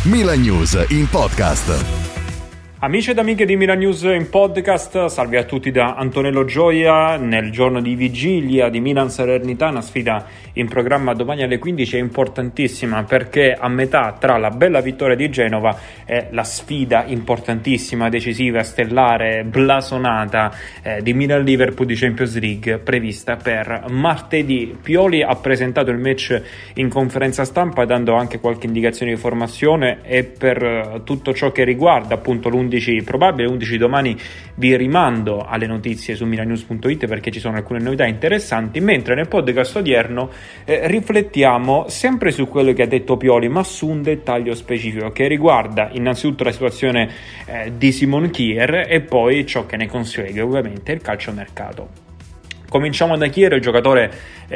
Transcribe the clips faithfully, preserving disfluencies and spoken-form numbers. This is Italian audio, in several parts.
Milan News in podcast. Amici ed amiche di Milan News in podcast, salve a tutti da Antonello Gioia. Nel giorno di vigilia di Milan Salernitana, sfida in programma domani alle quindici, è importantissima perché a metà tra la bella vittoria di Genova e la sfida importantissima, decisiva, stellare, blasonata eh, di Milan-Liverpool di Champions League prevista per martedì. Pioli ha presentato il match in conferenza stampa dando anche qualche indicazione di formazione e per eh, tutto ciò che riguarda appunto l'undici probabile, undici domani vi rimando alle notizie su milanews punto it perché ci sono alcune novità interessanti, mentre nel podcast odierno eh, riflettiamo sempre su quello che ha detto Pioli, ma su un dettaglio specifico che riguarda innanzitutto la situazione eh, di Simon Kjær e poi ciò che ne consegue, ovviamente il calciomercato. Cominciamo da Kjær. Il giocatore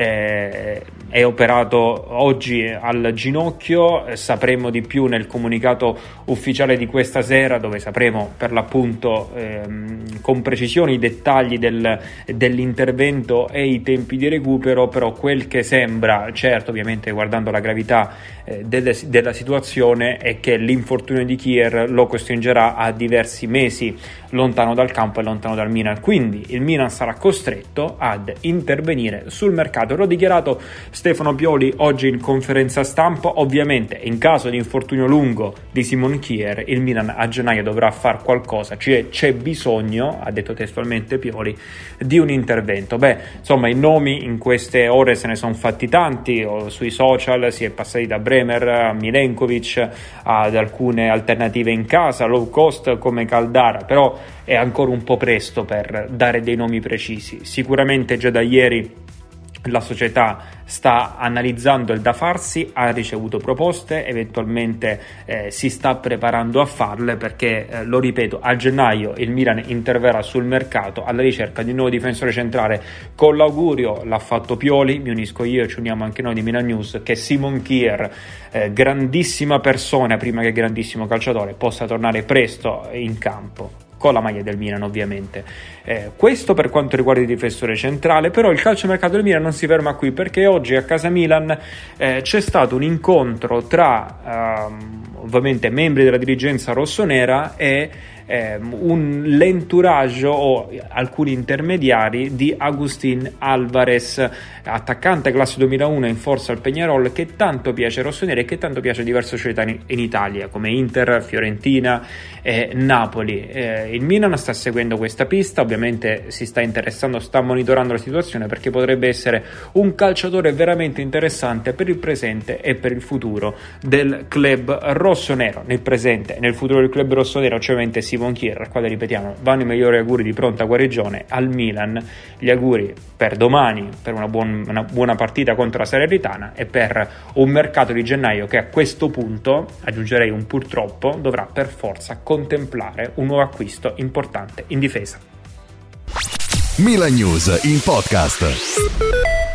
eh, è operato oggi al ginocchio, eh, sapremo di più nel comunicato ufficiale di questa sera, dove sapremo per l'appunto ehm, con precisione i dettagli del, dell'intervento e i tempi di recupero, però quel che sembra, certo ovviamente guardando la gravità eh, delle, della situazione, è che l'infortunio di Kjær lo costringerà a diversi mesi lontano dal campo e lontano dal Milan, quindi il Milan sarà costretto ad intervenire sul mercato. L'ho dichiarato Stefano Pioli oggi in conferenza stampa. Ovviamente in caso di infortunio lungo di Simon Kjær il Milan a gennaio dovrà far qualcosa, c'è, c'è bisogno, ha detto testualmente Pioli, di un intervento. Beh, insomma, i nomi in queste ore se ne sono fatti tanti, o sui social si è passati da Bremer a Milenkovic ad alcune alternative in casa, low cost come Caldara, però è ancora un po' presto per dare dei nomi precisi. Sicuramente già da ieri la società sta analizzando il da farsi, ha ricevuto proposte, eventualmente eh, si sta preparando a farle perché, eh, lo ripeto, a gennaio il Milan interverrà sul mercato alla ricerca di un nuovo difensore centrale, con l'augurio, l'ha fatto Pioli, mi unisco io e ci uniamo anche noi di Milan News, che Simon Kjær, eh, grandissima persona prima che grandissimo calciatore, possa tornare presto in campo con la maglia del Milan ovviamente. Eh, questo per quanto riguarda il difensore centrale, però il calciomercato del Milan non si ferma qui, perché oggi a casa Milan eh, c'è stato un incontro tra ehm, ovviamente membri della dirigenza rossonera e ehm, un l'entourage o alcuni intermediari di Agustín Álvarez, attaccante classe duemilauno in forza al Peñarol, che tanto piace ai rossoneri e che tanto piace a diverse società in, in Italia come Inter, Fiorentina e Napoli. Eh, il Milan sta seguendo questa pista, ovviamente si sta interessando, sta monitorando la situazione perché potrebbe essere un calciatore veramente interessante per il presente e per il futuro del club rossonero. Nel presente e nel futuro del club rossonero ovviamente Simon Kjær, al quale ripetiamo vanno i migliori auguri di pronta guarigione. Al Milan gli auguri per domani, per una, buon, una buona partita contro la Salernitana e per un mercato di gennaio che a questo punto, aggiungerei un purtroppo, dovrà per forza contemplare un nuovo acquisto importante in difesa. Milan News in podcast.